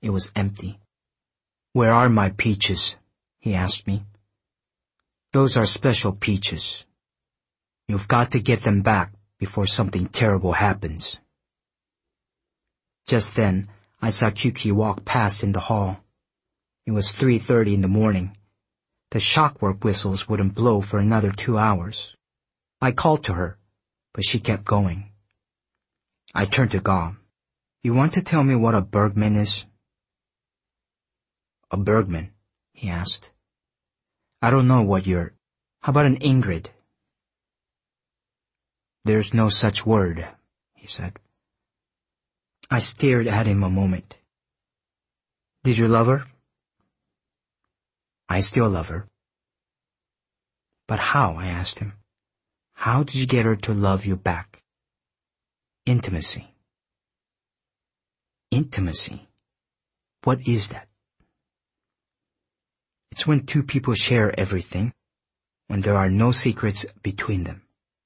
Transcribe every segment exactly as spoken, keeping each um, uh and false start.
It was empty. "Where are my peaches?" he asked me. "Those are special peaches. You've got to get them back before something terrible happens." Just then, I saw Kyuki walk past in the hall. It was three thirty in the morning. The shockwork whistles wouldn't blow for another two hours. I called to her, but she kept going. I turned to Ga. "You want to tell me what a Bergman is?" "A Bergman?" he asked. "I don't know what you're... How about an Ingrid?" "There's no such word," he said. I stared at him a moment. "Did you love her?" "I still love her." "But how?" I asked him. "How did you get her to love you back?" "Intimacy." "Intimacy? What is that?" "It's when two people share everything, when there are no secrets between them."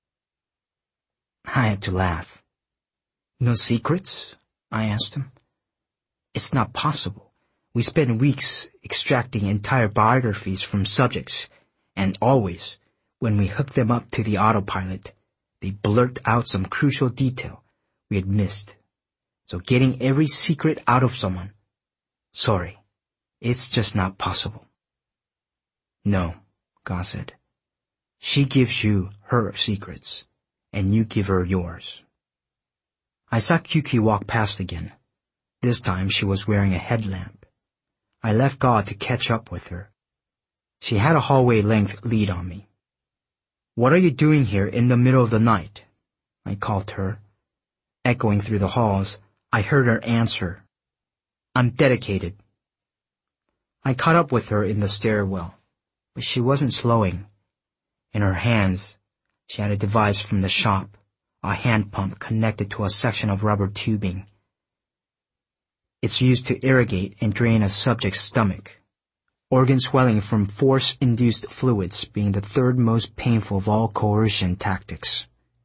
I had to laugh. "No secrets?" I asked him. "It's not possible. We spend weeks extracting entire biographies from subjects, and always, when we hook them up to the autopilot, they blurt out some crucial detail we had missed. So getting every secret out of someone, sorry, it's just not possible." "No," Ga said. "She gives you her secrets, and you give her yours." I saw Kyuki walk past again. This time she was wearing a headlamp. I left Ga to catch up with her. She had a hallway-length lead on me. "What are you doing here in the middle of the night?" I called to her. Echoing through the halls, I heard her answer. "I'm dedicated." I caught up with her in the stairwell, but she wasn't slowing. In her hands, she had a device from the shop, a hand pump connected to a section of rubber tubing. It's used to irrigate and drain a subject's stomach, organ swelling from force-induced fluids being the third most painful of all coercion tactics.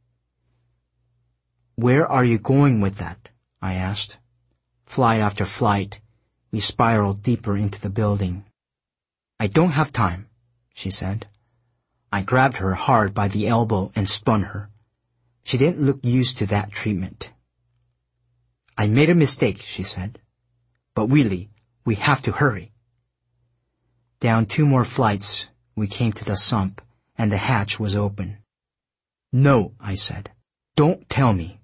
"Where are you going with that?" I asked. Flight after flight, we spiraled deeper into the building. "I don't have time," she said. I grabbed her hard by the elbow and spun her. She didn't look used to that treatment. "I made a mistake," she said. "But really, we have to hurry." Down two more flights, we came to the sump, and the hatch was open. "No," I said. "Don't tell me."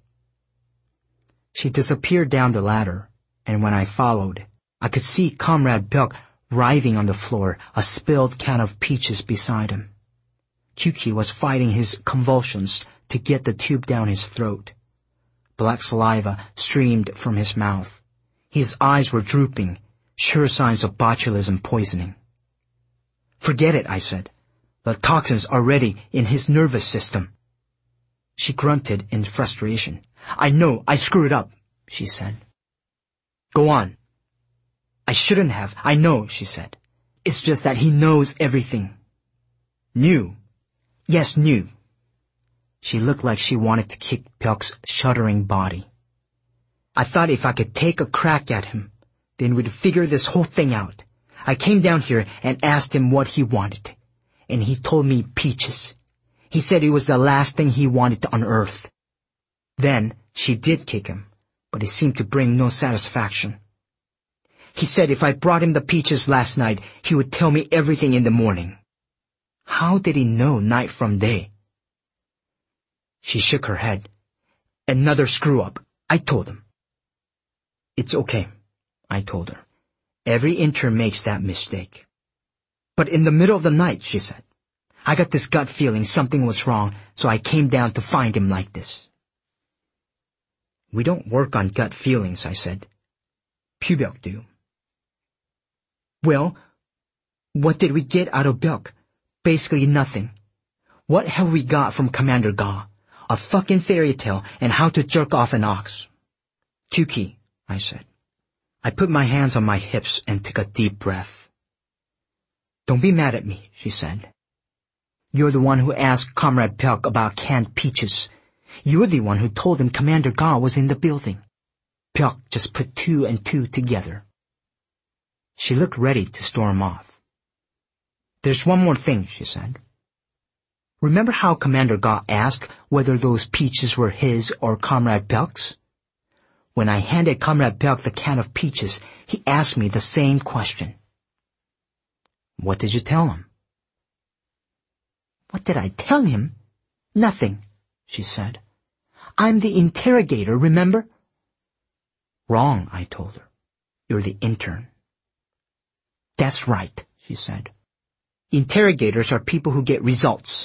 She disappeared down the ladder, and when I followed, I could see Comrade Byuk writhing on the floor, a spilled can of peaches beside him. Kyuki was fighting his convulsions to get the tube down his throat. Black saliva streamed from his mouth. His eyes were drooping, sure signs of botulism poisoning. "Forget it," I said. "The toxins are already in his nervous system." She grunted in frustration. "I know, I screwed up," she said. "Go on." "I shouldn't have, I know," she said. "It's just that he knows everything." "Knew?" "Yes, knew." She looked like she wanted to kick Byuk's shuddering body. "I thought if I could take a crack at him, then we'd figure this whole thing out. I came down here and asked him what he wanted, and he told me peaches. He said it was the last thing he wanted to unearth. Then she did kick him, but it seemed to bring no satisfaction. He said if I brought him the peaches last night, he would tell me everything in the morning." How did he know night from day? She shook her head. "Another screw-up, I told him." "It's okay," I told her. "Every intern makes that mistake." "But in the middle of the night," she said. "I got this gut feeling something was wrong, so I came down to find him like this." "We don't work on gut feelings," I said. "Byuk do." "Well, what did we get out of Byuk? Basically nothing. What have we got from Commander Ga? A fucking fairy tale and how to jerk off an ox." "Kyuki," I said. I put my hands on my hips and took a deep breath. "Don't be mad at me," she said. "You're the one who asked Comrade Byuk about canned peaches. You're the one who told him Commander Ga was in the building." Byuk just put two and two together. She looked ready to storm off. "There's one more thing," she said. "Remember how Commander Ga asked whether those peaches were his or Comrade Pyeok's? When I handed Comrade Pyeok the can of peaches, he asked me the same question." "What did you tell him?" "What did I tell him? Nothing," she said. "I'm the interrogator, remember?" "Wrong," I told her. "You're the intern." "That's right," she said. "Interrogators are people who get results."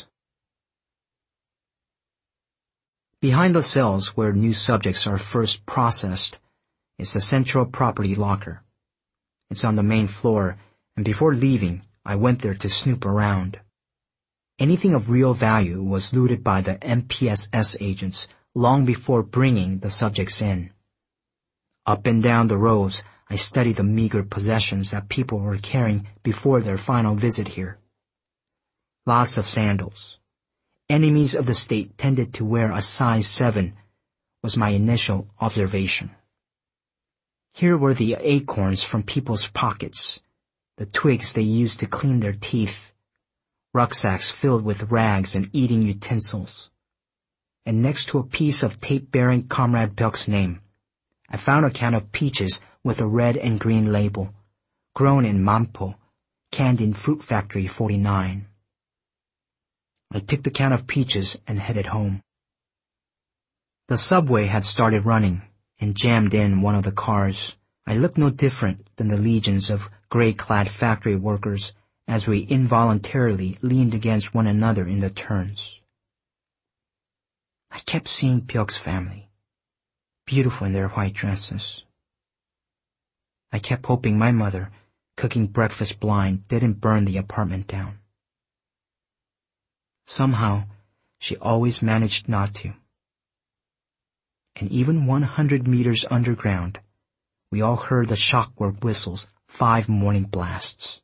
Behind the cells where new subjects are first processed is the Central Property Locker. It's on the main floor, and before leaving, I went there to snoop around. Anything of real value was looted by the M P S S agents long before bringing the subjects in. Up and down the rows, I studied the meager possessions that people were carrying before their final visit here. Lots of sandals. Enemies of the state tended to wear a size seven, was my initial observation. Here were the acorns from people's pockets, the twigs they used to clean their teeth, rucksacks filled with rags and eating utensils. And next to a piece of tape bearing Comrade Pyeok's name, I found a can of peaches with a red and green label, grown in Mampo, canned in Fruit Factory forty-nine. I took the can of peaches and headed home. The subway had started running and jammed in one of the cars. I looked no different than the legions of gray-clad factory workers as we involuntarily leaned against one another in the turns. I kept seeing Pyeok's family, beautiful in their white dresses. I kept hoping my mother, cooking breakfast blind, didn't burn the apartment down. Somehow, she always managed not to. And even one hundred meters underground, we all heard the Shockwork whistles five morning blasts.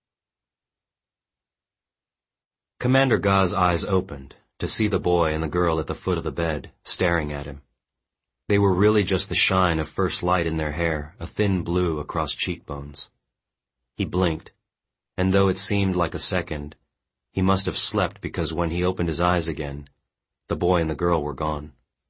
Commander Ga's eyes opened to see the boy and the girl at the foot of the bed, staring at him. They were really just the shine of first light in their hair, a thin blue across cheekbones. He blinked, and though it seemed like a second, he must have slept because when he opened his eyes again, the boy and the girl were gone.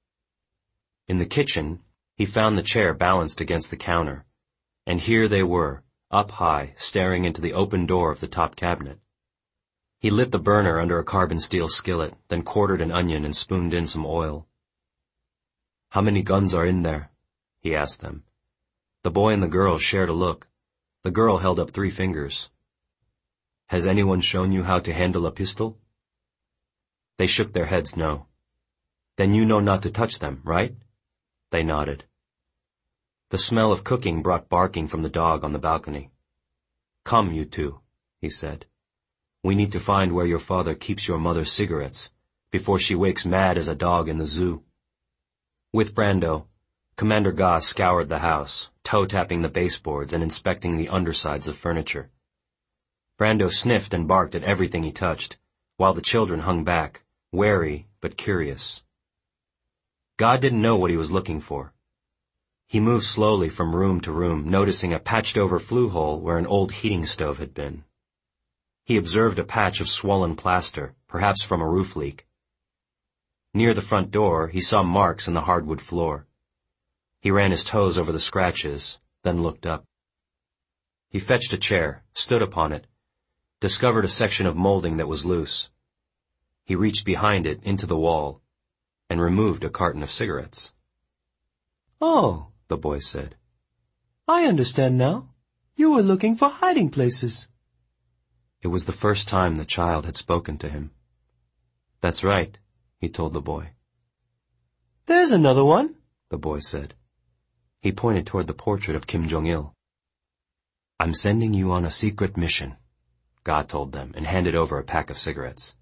In the kitchen, he found the chair balanced against the counter, and here they were, up high, staring into the open door of the top cabinet. He lit the burner under a carbon steel skillet, then quartered an onion and spooned in some oil. "How many guns are in there?" he asked them. The boy and the girl shared a look. The girl held up three fingers. "Has anyone shown you how to handle a pistol?" They shook their heads no. "Then you know not to touch them, right?" They nodded. The smell of cooking brought barking from the dog on the balcony. "Come, you two," he said. "We need to find where your father keeps your mother's cigarettes before she wakes mad as a dog in the zoo." With Brando, Commander Ga scoured the house, toe-tapping the baseboards and inspecting the undersides of furniture. Brando sniffed and barked at everything he touched, while the children hung back, wary but curious. Ga didn't know what he was looking for. He moved slowly from room to room, noticing a patched-over flue hole where an old heating stove had been. He observed a patch of swollen plaster, perhaps from a roof leak. Near the front door, he saw marks in the hardwood floor. He ran his toes over the scratches, then looked up. He fetched a chair, stood upon it, discovered a section of molding that was loose. He reached behind it into the wall and removed a carton of cigarettes. "Oh," the boy said. "I understand now. You were looking for hiding places." It was the first time the child had spoken to him. "That's right," he told the boy. "There's another one," the boy said. He pointed toward the portrait of Kim Jong-il. "I'm sending you on a secret mission," Ga told them, and handed over a pack of cigarettes.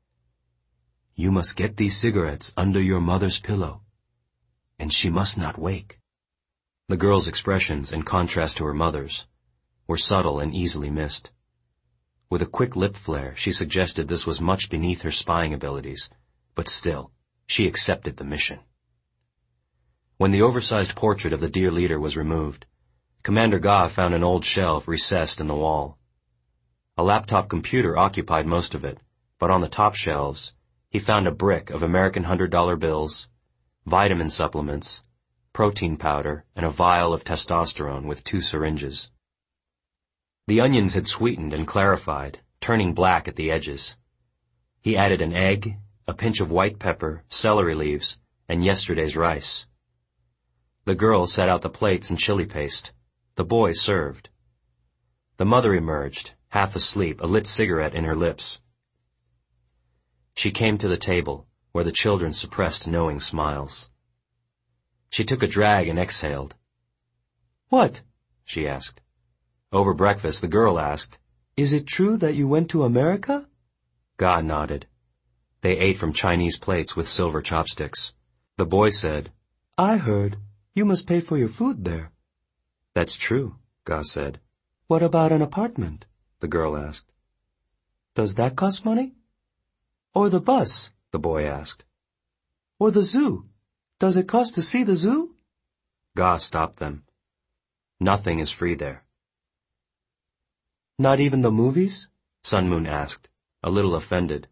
"You must get these cigarettes under your mother's pillow, and she must not wake." The girl's expressions, in contrast to her mother's, were subtle and easily missed. With a quick lip flare, she suggested this was much beneath her spying abilities, but still, she accepted the mission. When the oversized portrait of the dear leader was removed, Commander Ga found an old shelf recessed in the wall. A laptop computer occupied most of it, but on the top shelves, he found a brick of American hundred-dollar bills, vitamin supplements, protein powder, and a vial of testosterone with two syringes. The onions had sweetened and clarified, turning black at the edges. He added an egg, a pinch of white pepper, celery leaves, and yesterday's rice. The girl set out the plates and chili paste. The boy served. The mother emerged, half asleep, a lit cigarette in her lips. She came to the table, where the children suppressed knowing smiles. She took a drag and exhaled. "What?" she asked. Over breakfast, the girl asked, "Is it true that you went to America?" Ga nodded. They ate from Chinese plates with silver chopsticks. The boy said, "I heard you must pay for your food there." "That's true," Ga said. "What about an apartment?" the girl asked. "Does that cost money?" "Or the bus?" the boy asked. "Or the zoo? Does it cost to see the zoo?" Ga stopped them. "Nothing is free there." "Not even the movies?" Sun Moon asked, a little offended.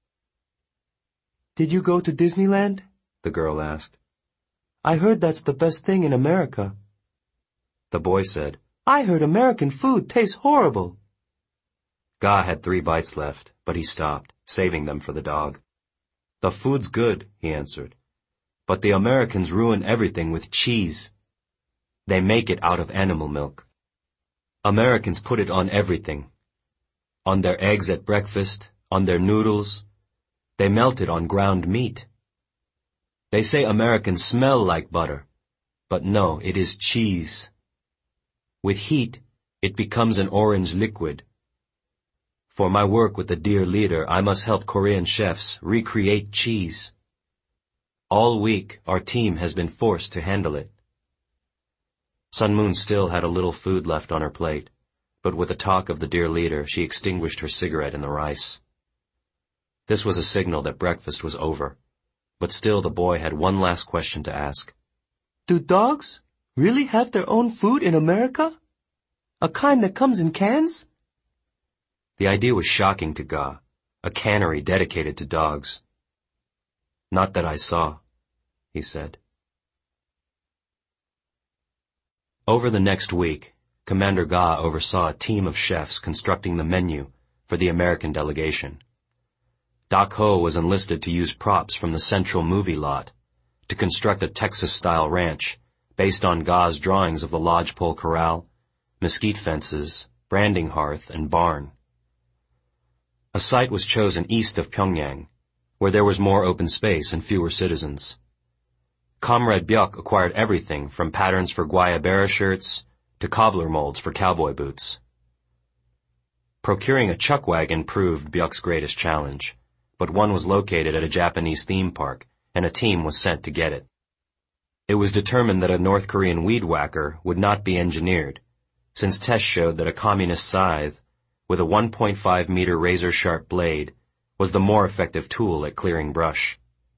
"Did you go to Disneyland?" the girl asked. "I heard that's the best thing in America." The boy said, "I heard American food tastes horrible." Ga had three bites left, but he stopped, saving them for the dog. "The food's good," he answered, "but the Americans ruin everything with cheese. They make it out of animal milk. Americans put it on everything. On their eggs at breakfast, on their noodles. They melt it on ground meat. They say Americans smell like butter, but no, it is cheese. With heat, it becomes an orange liquid. For my work with the Dear Leader, I must help Korean chefs recreate cheese. All week, our team has been forced to handle it." Sun Moon still had a little food left on her plate, but with the talk of the Dear Leader, she extinguished her cigarette in the rice. This was a signal that breakfast was over, but still the boy had one last question to ask. "Do dogs really have their own food in America? A kind that comes in cans?" The idea was shocking to Ga, a cannery dedicated to dogs. "Not that I saw," he said. Over the next week, Commander Ga oversaw a team of chefs constructing the menu for the American delegation. Dak Ho was enlisted to use props from the Central movie lot to construct a Texas-style ranch based on Ga's drawings of the lodgepole corral, mesquite fences, branding hearth, and barn. A site was chosen east of Pyongyang, where there was more open space and fewer citizens. Comrade Byuk acquired everything from patterns for guayabera shirts to cobbler molds for cowboy boots. Procuring a chuck wagon proved Byuk's greatest challenge, but one was located at a Japanese theme park, and a team was sent to get it. It was determined that a North Korean weed whacker would not be engineered, since tests showed that a communist scythe, with a one point five meter razor-sharp blade, was the more effective tool at clearing brush.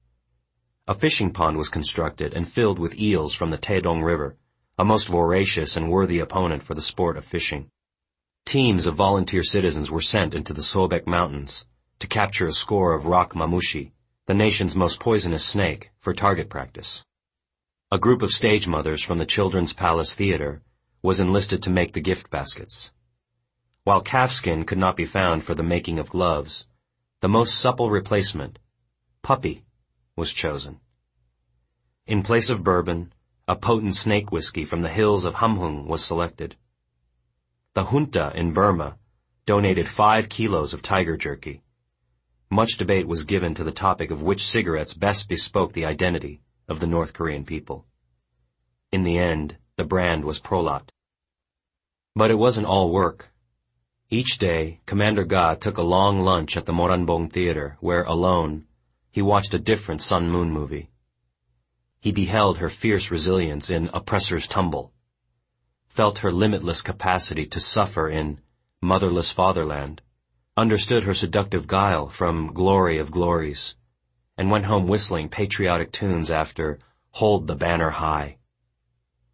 A fishing pond was constructed and filled with eels from the Taedong River, a most voracious and worthy opponent for the sport of fishing. Teams of volunteer citizens were sent into the Sobek Mountains to capture a score of rock mamushi, the nation's most poisonous snake, for target practice. A group of stage mothers from the Children's Palace Theater was enlisted to make the gift baskets. While calfskin could not be found for the making of gloves, the most supple replacement, puppy, was chosen. In place of bourbon, a potent snake whiskey from the hills of Hamhung was selected. The junta in Burma donated five kilos of tiger jerky. Much debate was given to the topic of which cigarettes best bespoke the identity of the North Korean people. In the end, the brand was Prolat. But it wasn't all work. Each day, Commander Ga took a long lunch at the Moranbong Theater, where, alone, he watched a different Sun Moon movie. He beheld her fierce resilience in Oppressor's Tumble, felt her limitless capacity to suffer in Motherless Fatherland, understood her seductive guile from Glory of Glories, and went home whistling patriotic tunes after Hold the Banner High.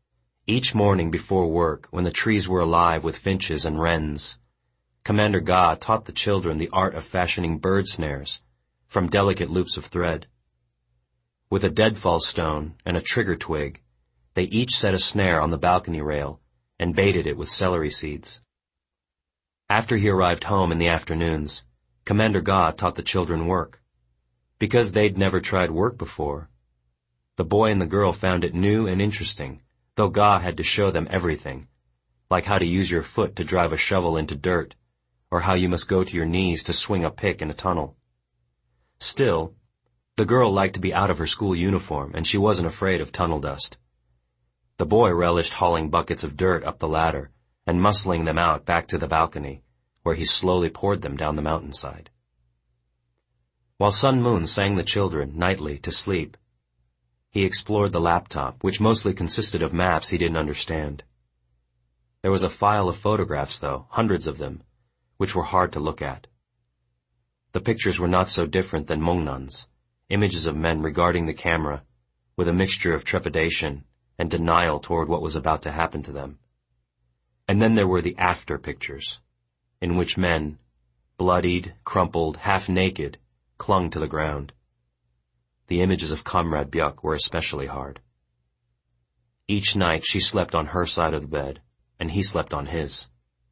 Each morning before work, when the trees were alive with finches and wrens, Commander Ga taught the children the art of fashioning bird snares from delicate loops of thread. With a deadfall stone and a trigger twig, they each set a snare on the balcony rail and baited it with celery seeds. After he arrived home in the afternoons, Commander Ga taught the children work. Because they'd never tried work before, the boy and the girl found it new and interesting, though Ga had to show them everything, like how to use your foot to drive a shovel into dirt, or how you must go to your knees to swing a pick in a tunnel. Still, the girl liked to be out of her school uniform, and she wasn't afraid of tunnel dust. The boy relished hauling buckets of dirt up the ladder and muscling them out back to the balcony, where he slowly poured them down the mountainside. While Sun Moon sang the children, nightly, to sleep, he explored the laptop, which mostly consisted of maps he didn't understand. There was a file of photographs, though, hundreds of them, which were hard to look at. The pictures were not so different than Mongnan's, images of men regarding the camera, with a mixture of trepidation and denial toward what was about to happen to them. And then there were the after pictures, in which men, bloodied, crumpled, half-naked, clung to the ground. The images of Comrade Byuk were especially hard. Each night she slept on her side of the bed, and he slept on his.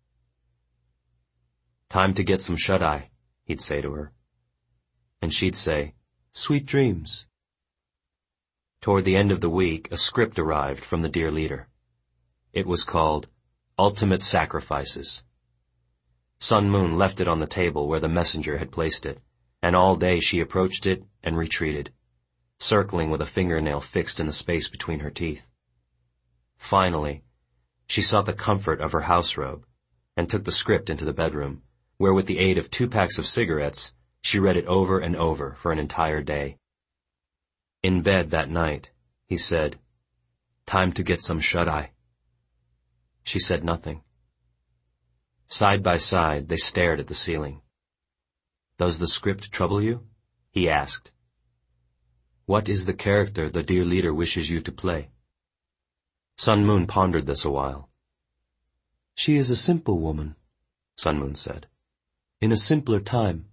"Time to get some shut-eye," he'd say to her. And she'd say, "Sweet dreams." Toward the end of the week, a script arrived from the Dear Leader. It was called Ultimate Sacrifices. Sun Moon left it on the table where the messenger had placed it, and all day she approached it and retreated, circling with a fingernail fixed in the space between her teeth. Finally, she sought the comfort of her house robe and took the script into the bedroom, where with the aid of two packs of cigarettes, she read it over and over for an entire day. In bed that night, he said, "Time to get some shut-eye." She said nothing. Side by side, they stared at the ceiling. "Does the script trouble you?" he asked. "What is the character the Dear Leader wishes you to play?" Sun Moon pondered this a while. "She is a simple woman," Sun Moon said, "in a simpler time.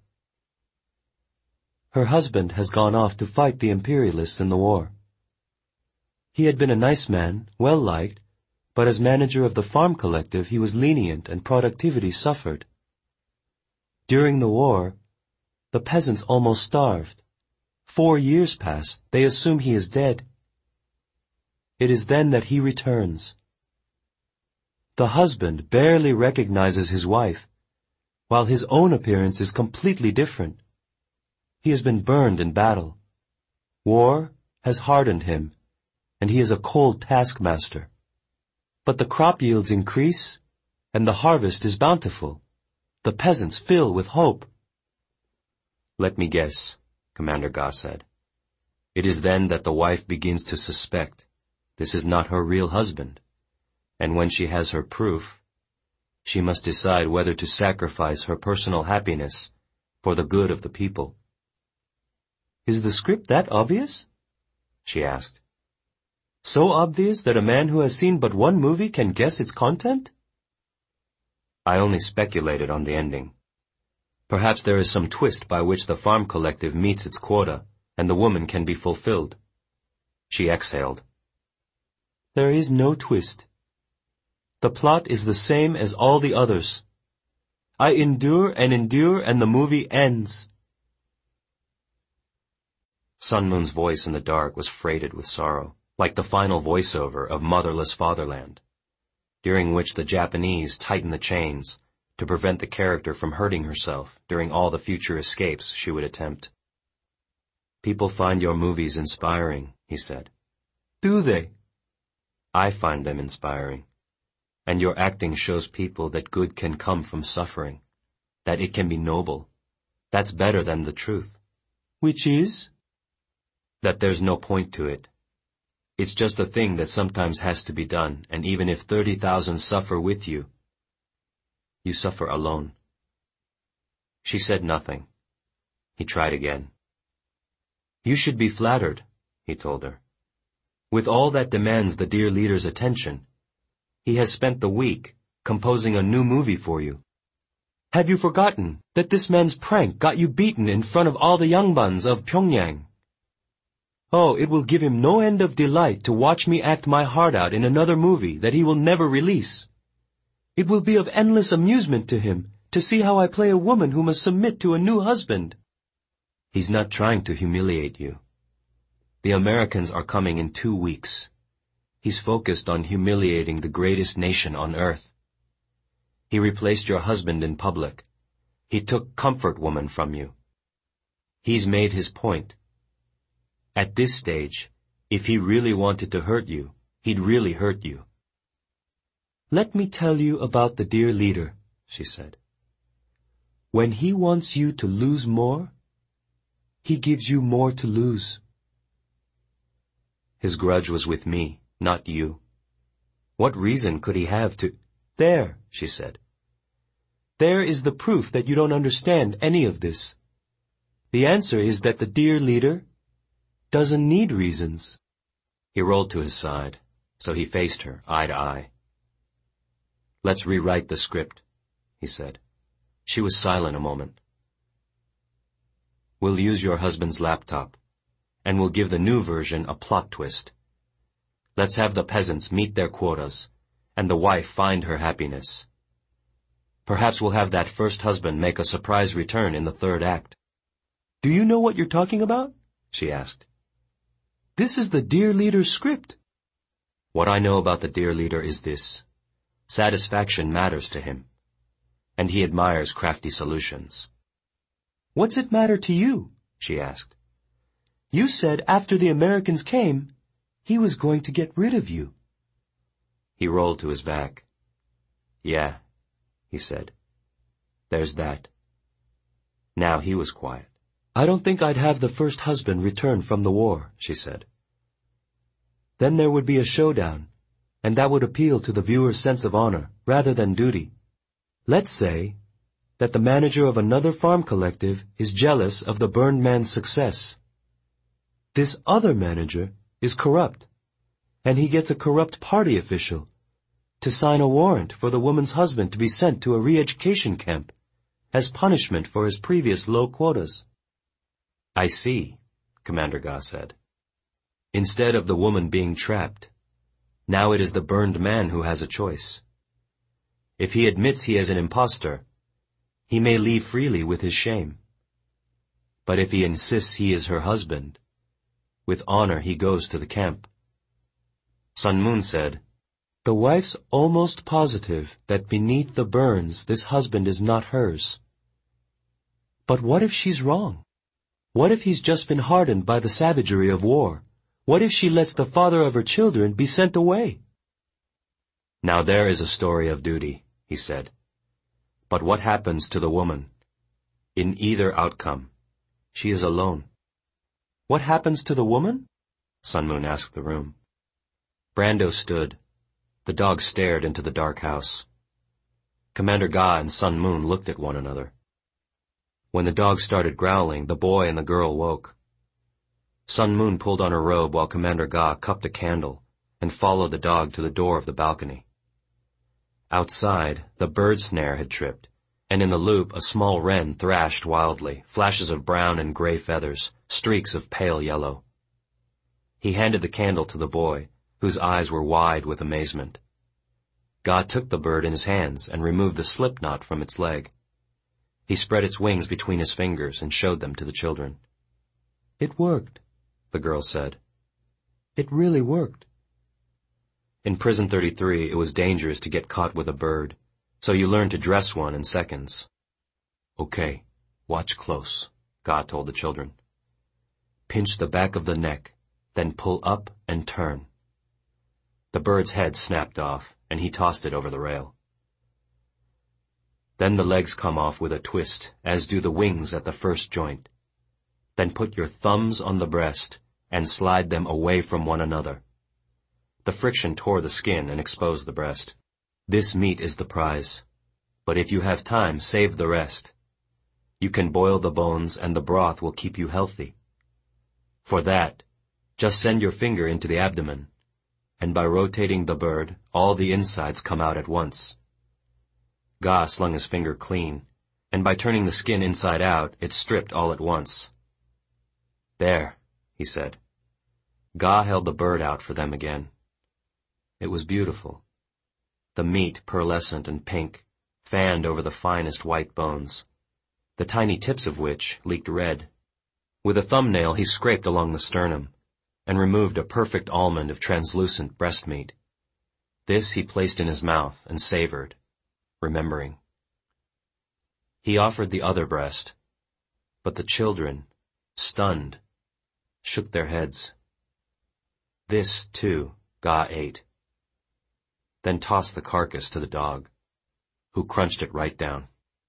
Her husband has gone off to fight the imperialists in the war. He had been a nice man, well-liked, but as manager of the farm collective he was lenient and productivity suffered. During the war, the peasants almost starved. Four years pass, they assume he is dead. It is then that he returns. The husband barely recognizes his wife, while his own appearance is completely different. He has been burned in battle. War has hardened him, and he is a cold taskmaster. But the crop yields increase, and the harvest is bountiful. The peasants fill with hope." "Let me guess," Commander Ga said. "It is then that the wife begins to suspect this is not her real husband, and when she has her proof, she must decide whether to sacrifice her personal happiness for the good of the people." "Is the script that obvious?" she asked. "So obvious that a man who has seen but one movie can guess its content?" "I only speculated on the ending. Perhaps there is some twist by which the farm collective meets its quota, and the woman can be fulfilled." She exhaled. "There is no twist. The plot is the same as all the others. I endure and endure, and the movie ends." Sun Moon's voice in the dark was freighted with sorrow, like the final voiceover of Motherless Fatherland, during which the Japanese tighten the chains to prevent the character from hurting herself during all the future escapes she would attempt. "People find your movies inspiring," he said. "Do they?" "I find them inspiring. And your acting shows people that good can come from suffering, that it can be noble. That's better than the truth." "Which is?" "That there's no point to it. It's just a thing that sometimes has to be done, and even if thirty thousand suffer with you, you suffer alone." She said nothing. He tried again. "You should be flattered," he told her. "With all that demands the Dear Leader's attention, He has spent the week composing a new movie for you. Have you forgotten that this man's prank got you beaten in front of all the yangban's of Pyongyang? Oh, it will give him no end of delight to watch me act my heart out in another movie that he will never release. It will be of endless amusement to him to see how I play a woman who must submit to a new husband. He's not trying to humiliate you. The Americans are coming in two weeks. He's focused on humiliating the greatest nation on earth. He replaced your husband in public. He took comfort woman from you. He's made his point. At this stage, if he really wanted to hurt you, he'd really hurt you. Let me tell you about the dear leader, she said. When he wants you to lose more, he gives you more to lose. His grudge was with me, not you. What reason could he have to— There, she said. There is the proof that you don't understand any of this. The answer is that the dear leader doesn't need reasons. He rolled to his side, so he faced her, eye to eye. Let's rewrite the script, he said. She was silent a moment. We'll use your husband's laptop, and we'll give the new version a plot twist. Let's have the peasants meet their quotas, and the wife find her happiness. Perhaps we'll have that first husband make a surprise return in the third act. Do you know what you're talking about? She asked. This is the dear leader's script. What I know about the dear leader is this. Satisfaction matters to him, and he admires crafty solutions. What's it matter to you? She asked. You said after the Americans came, he was going to get rid of you. He rolled to his back. Yeah, he said. There's that. Now he was quiet. I don't think I'd have the first husband return from the war, she said. Then there would be a showdown, and that would appeal to the viewer's sense of honor rather than duty. Let's say that the manager of another farm collective is jealous of the burned man's success. This other manager is corrupt, and he gets a corrupt party official to sign a warrant for the woman's husband to be sent to a re-education camp as punishment for his previous low quotas. I see, Commander Ga said. Instead of the woman being trapped, now it is the burned man who has a choice. If he admits he is an impostor, he may leave freely with his shame. But if he insists he is her husband, with honor he goes to the camp. Sun Moon said, The wife's almost positive that beneath the burns this husband is not hers. But what if she's wrong? What if he's just been hardened by the savagery of war? What if she lets the father of her children be sent away? Now there is a story of duty, he said. But what happens to the woman? In either outcome, she is alone. What happens to the woman? Sun Moon asked the room. Brando stood. The dog stared into the dark house. Commander Ga and Sun Moon looked at one another. When the dog started growling, the boy and the girl woke. Sun Moon pulled on her robe while Commander Ga cupped a candle and followed the dog to the door of the balcony. Outside, the bird snare had tripped, and in the loop a small wren thrashed wildly, flashes of brown and gray feathers, streaks of pale yellow. He handed the candle to the boy, whose eyes were wide with amazement. Ga took the bird in his hands and removed the slip knot from its leg. He spread its wings between his fingers and showed them to the children. It worked, the girl said. It really worked. In Prison thirty-three, it was dangerous to get caught with a bird, so you learned to dress one in seconds. Okay, watch close, Ga told the children. Pinch the back of the neck, then pull up and turn. The bird's head snapped off, and he tossed it over the rail. Then the legs come off with a twist, as do the wings at the first joint. Then put your thumbs on the breast and slide them away from one another. The friction tore the skin and exposed the breast. This meat is the prize, but if you have time, save the rest. You can boil the bones and the broth will keep you healthy. For that, just send your finger into the abdomen. and by rotating the bird, all the insides come out at once. Ga slung his finger clean, and by turning the skin inside out, it stripped all at once. There, he said. Ga held the bird out for them again. It was beautiful. The meat, pearlescent and pink, fanned over the finest white bones, the tiny tips of which leaked red. With a thumbnail he scraped along the sternum, and removed a perfect almond of translucent breast meat. This he placed in his mouth and savored, remembering. He offered the other breast, but the children, stunned, shook their heads. This, too, Ga ate, then tossed the carcass to the dog, who crunched it right down.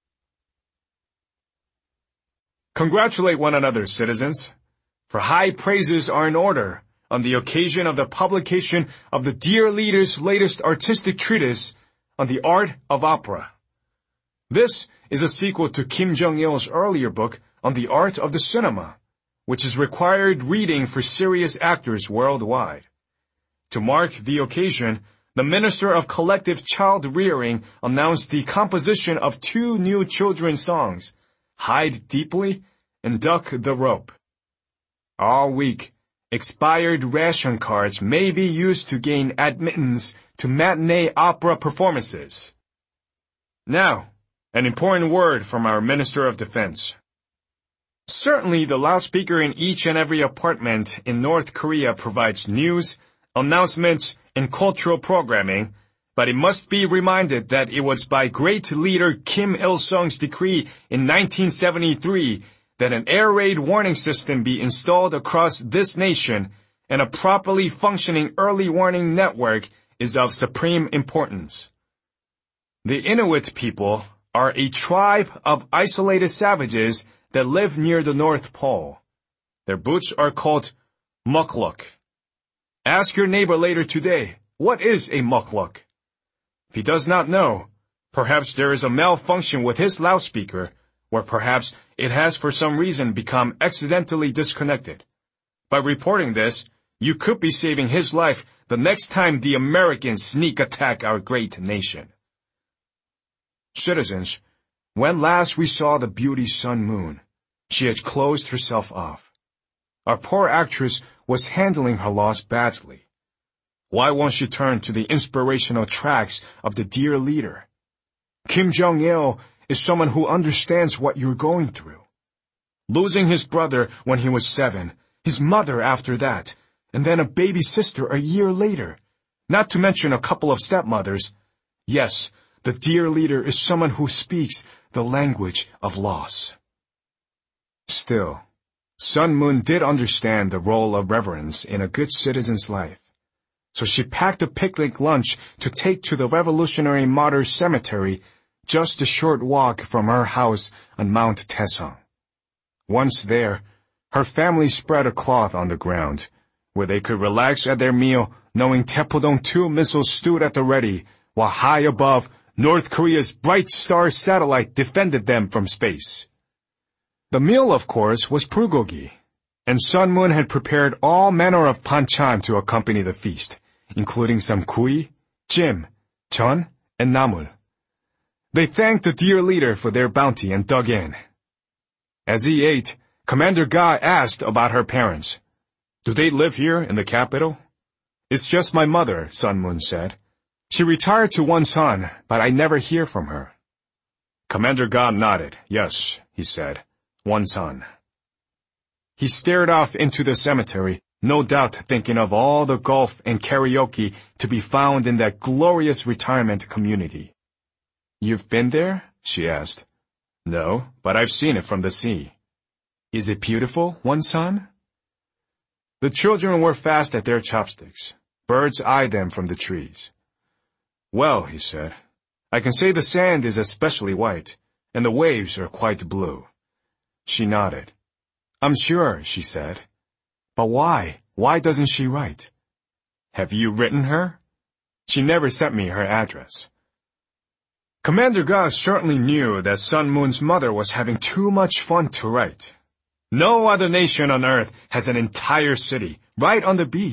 Congratulate one another, citizens, for high praises are in order on the occasion of the publication of the dear leader's latest artistic treatise on the art of opera. This is a sequel to Kim Jong-il's earlier book on the art of the cinema, which is required reading for serious actors worldwide. To mark the occasion, the Minister of Collective Child Rearing announced the composition of two new children's songs, Hide Deeply and Duck the Rope. All week, expired ration cards may be used to gain admittance to matinee opera performances. Now, an important word from our Minister of Defense. Certainly, the loudspeaker in each and every apartment in North Korea provides news, announcements, and cultural programming, but it must be reminded that it was by great leader Kim Il-sung's decree in nineteen seventy-three that an air raid warning system be installed across this nation, and a properly functioning early warning network is of supreme importance. The Inuit people are a tribe of isolated savages that live near the North Pole. Their boots are called mukluk. Ask your neighbor later today, what is a mukluk? If he does not know, perhaps there is a malfunction with his loudspeaker, or perhaps it has for some reason become accidentally disconnected. By reporting this, you could be saving his life the next time the Americans sneak attack our great nation. Citizens, when last we saw the beauty Sun Moon, she had closed herself off. Our poor actress was handling her loss badly. Why won't she turn to the inspirational tracks of the dear leader? Kim Jong-il is someone who understands what you're going through. Losing his brother when he was seven, his mother after that, and then a baby sister a year later, not to mention a couple of stepmothers. Yes, the dear leader is someone who speaks the language of loss. Still, Sun Moon did understand the role of reverence in a good citizen's life, so she packed a picnic lunch to take to the Revolutionary Martyrs Cemetery, just a short walk from her house on Mount Taesong. Once there, her family spread a cloth on the ground, where they could relax at their meal, knowing Taepodong two missiles stood at the ready, while high above, North Korea's Bright Star satellite defended them from space. The meal, of course, was bulgogi, and Sun Moon had prepared all manner of banchan to accompany the feast, including some kui, jim, jeon, and namul. They thanked the dear leader for their bounty and dug in. As he ate, Commander Ga asked about her parents. Do they live here in the capital? It's just my mother, Sun Moon said. She retired to Wonsan, but I never hear from her. Commander Ga nodded. Yes, he said. Wonsan. He stared off into the cemetery, no doubt thinking of all the golf and karaoke to be found in that glorious retirement community. You've been there? She asked. No, but I've seen it from the sea. Is it beautiful, Wonsan? The children were fast at their chopsticks. Birds eyed them from the trees. Well, he said, I can say the sand is especially white, and the waves are quite blue. She nodded. I'm sure, she said. But why? Why doesn't she write? Have you written her? She never sent me her address. Commander Ga certainly knew that Sun Moon's mother was having too much fun to write. No other nation on earth has an entire city, right on the beach,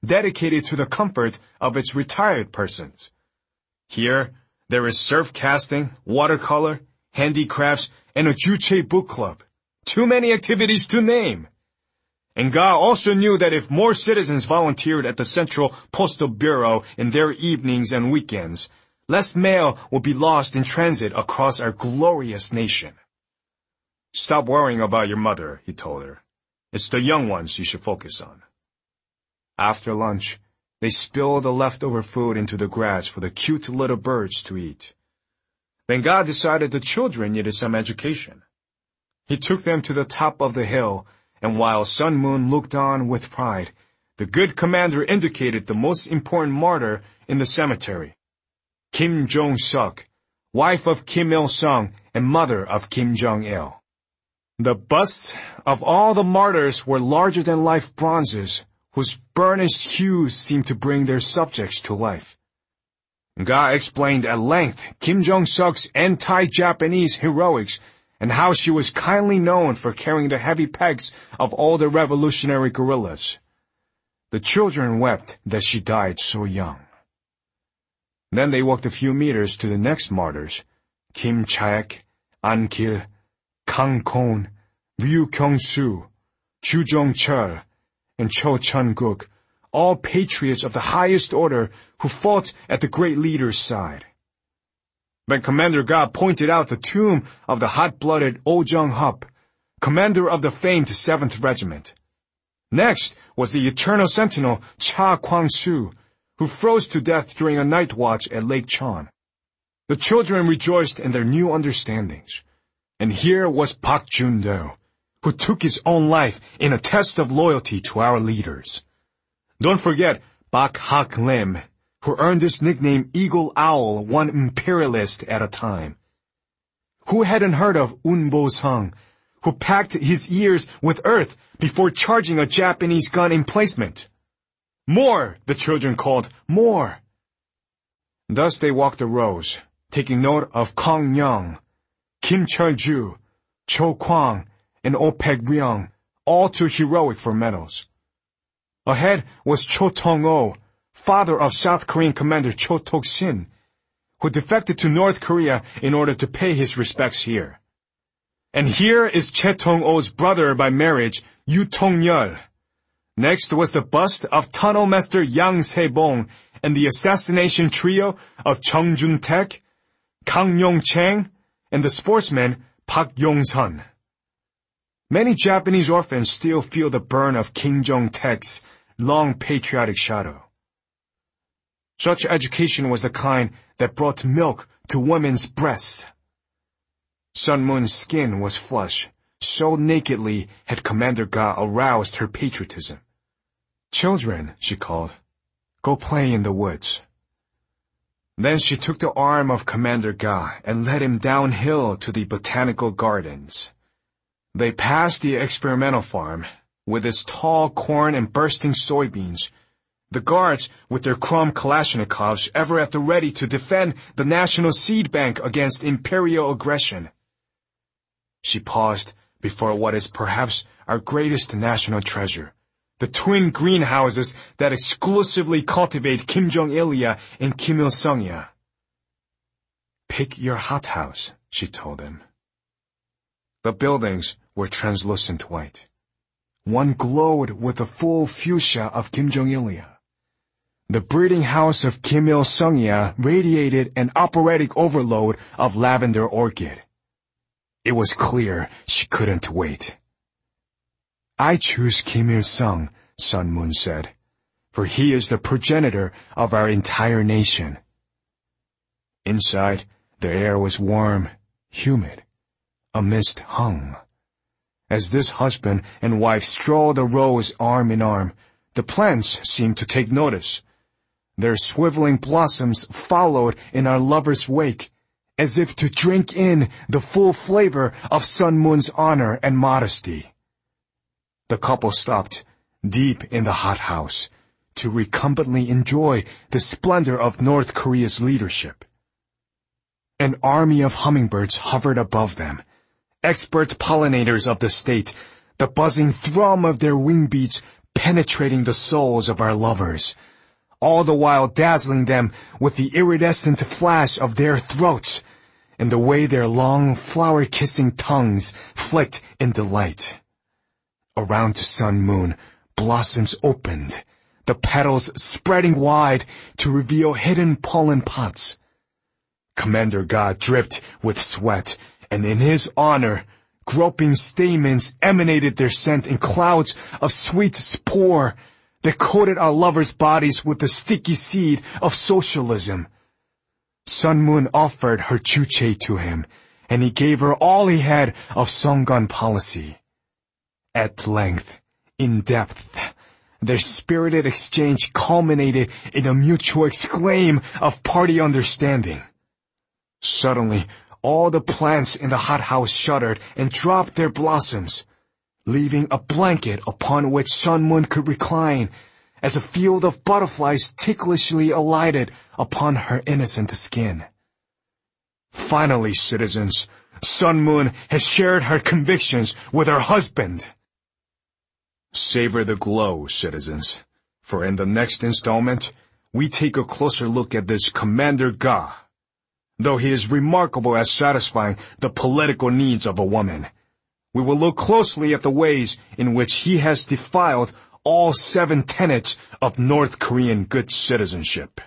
dedicated to the comfort of its retired persons. Here, there is surf casting, watercolor, handicrafts, and a Juche book club. Too many activities to name. And Ga also knew that if more citizens volunteered at the Central Postal Bureau in their evenings and weekends, less mail would be lost in transit across our glorious nation. Stop worrying about your mother, he told her. It's the young ones you should focus on. After lunch, they spilled the leftover food into the grass for the cute little birds to eat. Then Ga decided the children needed some education. He took them to the top of the hill, and while Sun Moon looked on with pride, the good commander indicated the most important martyr in the cemetery, Kim Jong-suk, wife of Kim Il-sung and mother of Kim Jong-il. The busts of all the martyrs were larger-than-life bronzes, whose burnished hues seemed to bring their subjects to life. Ga explained at length Kim Jong-suk's anti-Japanese heroics and how she was kindly known for carrying the heavy pegs of all the revolutionary guerrillas. The children wept that she died so young. Then they walked a few meters to the next martyrs, Kim Chaek, An Kil, Kang Kon, Ryu Kyung-soo, Chu Jong-chul, and Cho Chun-guk, all patriots of the highest order who fought at the great leader's side. Then Commander Ga pointed out the tomb of the hot-blooded Oh Jung-hup, commander of the famed seventh Regiment. Next was the eternal sentinel Cha Kwang-soo, who froze to death during a night watch at Lake Chon. The children rejoiced in their new understandings. And here was Pak Jun-do, who took his own life in a test of loyalty to our leaders. Don't forget Pak Hak Lim, who earned his nickname Eagle Owl one imperialist at a time. Who hadn't heard of Un Bo-sung, who packed his ears with earth before charging a Japanese gun emplacement? More, the children called, more. Thus they walked the rows, taking note of Kong Young, Kim Chul-ju, Cho Kwang, and Oh Pek-ryung, all too heroic for medals. Ahead was Cho Tong-oh, father of South Korean commander Cho Tok-sin, who defected to North Korea in order to pay his respects here. And here is Che Tong-oh's brother by marriage, Yu Tong-yeol. Next was the bust of Tunnel Master Yang Se-bong and the assassination trio of Chung Jun-taek, Kang Yong-chang, and the sportsman Pak Yong-sun. Many Japanese orphans still feel the burn of Kim Jong-taek's long patriotic shadow. Such education was the kind that brought milk to women's breasts. Sun Moon's skin was flush, so nakedly had Commander Ga aroused her patriotism. "Children," she called, "go play in the woods." Then she took the arm of Commander Ga and led him downhill to the botanical gardens. They passed the experimental farm, with its tall corn and bursting soybeans, the guards with their chrome Kalashnikovs ever at the ready to defend the national seed bank against imperial aggression. She paused before what is perhaps our greatest national treasure, the twin greenhouses that exclusively cultivate Kim Jong-ilia and Kim Il-sungya. "Pick your hothouse," she told him. The buildings were translucent white. One glowed with the full fuchsia of Kim Jong-ilia. The breeding house of Kim Il-sungya radiated an operatic overload of lavender orchid. It was clear she couldn't wait. "I choose Kim Il-sung," Sun Moon said, "for he is the progenitor of our entire nation." Inside, the air was warm, humid. A mist hung. As this husband and wife strolled the rows arm in arm, the plants seemed to take notice. Their swiveling blossoms followed in our lover's wake, as if to drink in the full flavor of Sun Moon's honor and modesty. The couple stopped, deep in the hothouse, to recumbently enjoy the splendor of North Korea's leadership. An army of hummingbirds hovered above them, expert pollinators of the state, the buzzing thrum of their wing beats penetrating the souls of our lovers, all the while dazzling them with the iridescent flash of their throats and the way their long, flower-kissing tongues flicked in delight. Around the sun moon, blossoms opened, the petals spreading wide to reveal hidden pollen pots. Commander Ga dripped with sweat, and in his honor, groping stamens emanated their scent in clouds of sweet spore that coated our lovers' bodies with the sticky seed of socialism. Sun Moon offered her chuche to him, and he gave her all he had of Songgon policy. At length, in depth, their spirited exchange culminated in a mutual exclaim of party understanding. Suddenly, all the plants in the hothouse shuddered and dropped their blossoms, leaving a blanket upon which Sun Moon could recline, as a field of butterflies ticklishly alighted upon her innocent skin. Finally, citizens, Sun Moon has shared her convictions with her husband. Savor the glow, citizens, for in the next installment, we take a closer look at this Commander Ga. Though he is remarkable at satisfying the political needs of a woman, we will look closely at the ways in which he has defiled all seven tenets of North Korean good citizenship.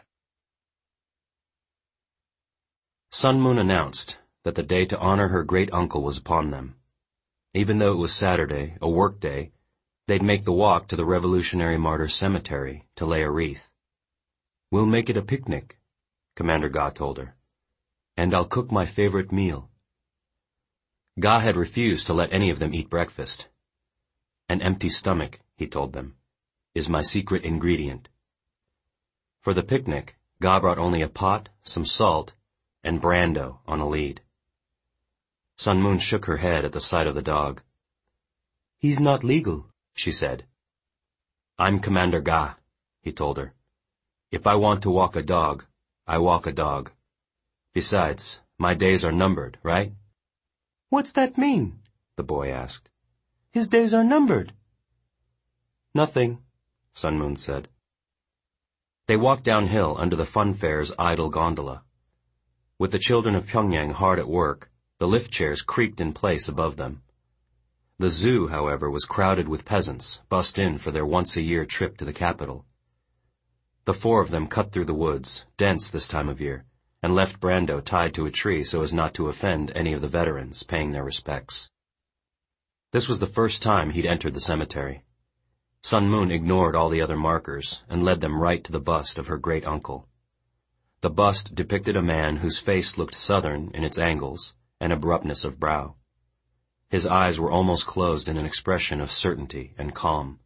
Sun Moon announced that the day to honor her great-uncle was upon them. Even though it was Saturday, a work day, they'd make the walk to the Revolutionary Martyrs Cemetery to lay a wreath. "We'll make it a picnic," Commander Ga told her, "and I'll cook my favorite meal." Ga had refused to let any of them eat breakfast. "An empty stomach," he told them, "is my secret ingredient." For the picnic, Ga brought only a pot, some salt, and Brando on a lead. Sun Moon shook her head at the sight of the dog. "He's not legal," she said. "I'm Commander Ga," he told her. "If I want to walk a dog, I walk a dog. Besides, my days are numbered, right?" "What's that mean?" the boy asked. "His days are numbered." "Nothing," Sun Moon said. They walked downhill under the fun fair's idle gondola. With the children of Pyongyang hard at work, the lift chairs creaked in place above them. The zoo, however, was crowded with peasants, bussed in for their once-a-year trip to the capital. The four of them cut through the woods, dense this time of year, and left Brando tied to a tree so as not to offend any of the veterans paying their respects. This was the first time he'd entered the cemetery. Sun Moon ignored all the other markers and led them right to the bust of her great-uncle. The bust depicted a man whose face looked southern in its angles and abruptness of brow. His eyes were almost closed in an expression of certainty and calm.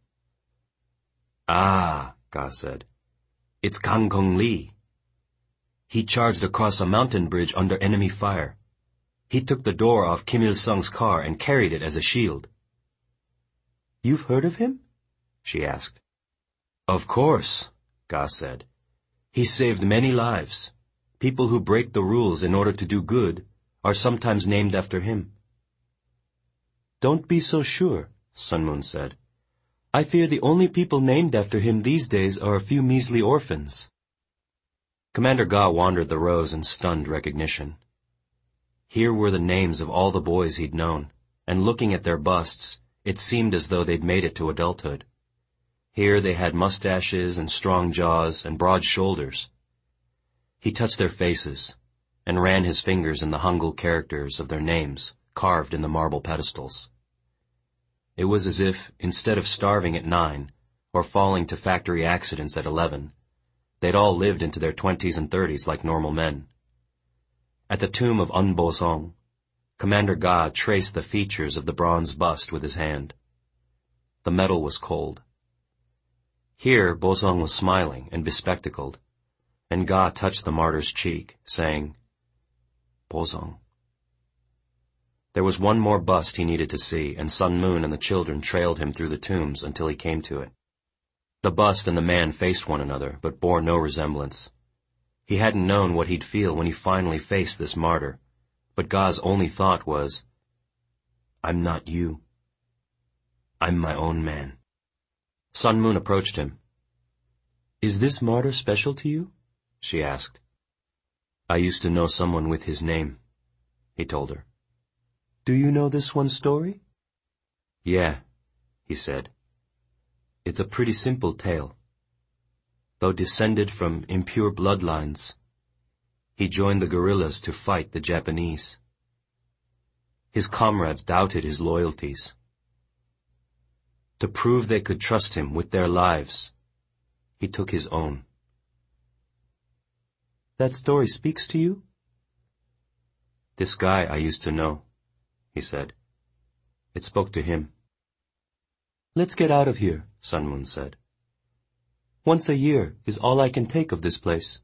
"Ah," Ga said, "it's Kang Kong Lee. He charged across a mountain bridge under enemy fire. He took the door off Kim Il-sung's car and carried it as a shield." "You've heard of him?" she asked. "Of course," Ga said. "He saved many lives. People who break the rules in order to do good are sometimes named after him." "Don't be so sure," Sun Moon said. "I fear the only people named after him these days are a few measly orphans." Commander Ga wandered the rows in stunned recognition. Here were the names of all the boys he'd known, and looking at their busts, it seemed as though they'd made it to adulthood. Here they had mustaches and strong jaws and broad shoulders. He touched their faces and ran his fingers in the Hangul characters of their names, carved in the marble pedestals. It was as if, instead of starving at nine, or falling to factory accidents at eleven, they'd all lived into their twenties and thirties like normal men. At the tomb of Un Bo-song, Commander Ga traced the features of the bronze bust with his hand. The metal was cold. Here Bo-song was smiling and bespectacled, and Ga touched the martyr's cheek, saying, "Bo-song." There was one more bust he needed to see, and Sun Moon and the children trailed him through the tombs until he came to it. The bust and the man faced one another, but bore no resemblance. He hadn't known what he'd feel when he finally faced this martyr, but Ga's only thought was, "I'm not you. I'm my own man." Sun Moon approached him. "Is this martyr special to you?" she asked. "I used to know someone with his name," he told her. "Do you know this one's story?" "Yeah," he said. "It's a pretty simple tale. Though descended from impure bloodlines, he joined the guerrillas to fight the Japanese. His comrades doubted his loyalties. To prove they could trust him with their lives, he took his own." "That story speaks to you?" "This guy I used to know," he said. "It spoke to him." "Let's get out of here," Sun Moon said. "Once a year is all I can take of this place."